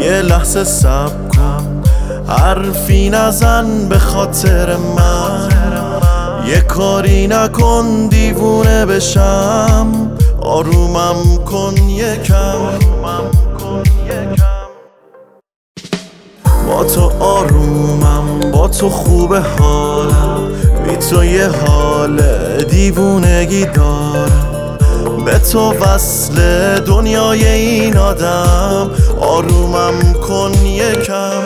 یه لحظه صبر کن، حرفی نزن به خاطر من، یه کاری نکن دیوونه بشم، آرومم کن یکم. با تو آرومم، با تو خوب حالم، بی تو یه حال دیوونگی دارم، به تو وصل دنیای این آدم، آرومم کن یکم.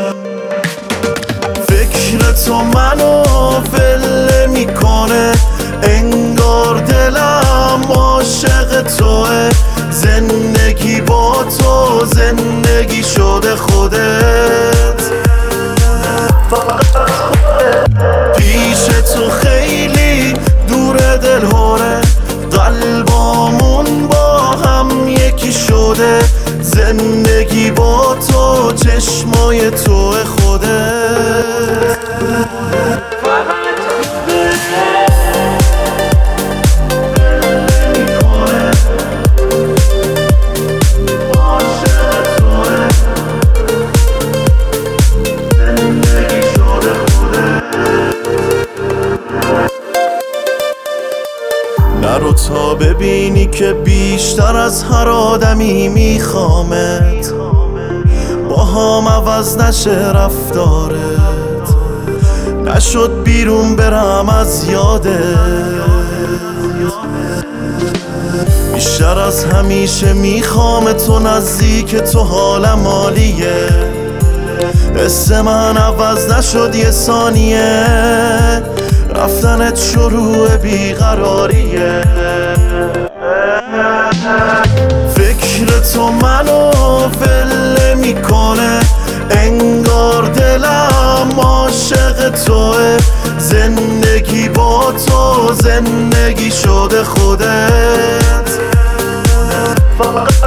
فکر تو منو ول میکنه، انگار دلم عاشق توه، زندگی با تو زندگی شده خودت، پیش تو خیلی دور دلهوره، قلبامون با هم یکی شده، زندگی با تو چشمای تو خودت. نرو تا ببینی که بیشتر از هر آدمی میخوامت، با هم عوض نشه رفتارت، نشد بیرون برم از یادت، بیشتر از همیشه میخوام تو نزدیک تو، حالم عالیه، حس من عوض نشد یه ثانیه، رفتنت شروع بیقراریه. فکر تو منو ول میکنه، انگار دلم عاشق توه، زندگی با تو زندگی شده خودت.